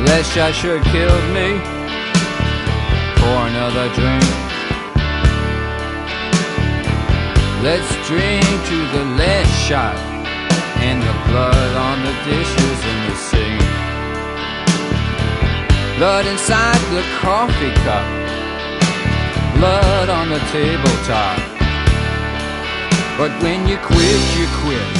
That shot sure killed me. Pour another drink. Let's drink to the last shot and the blood on the dishes in the sink. Blood inside the coffee cup. Blood on the tabletop. But when you quit, you quit.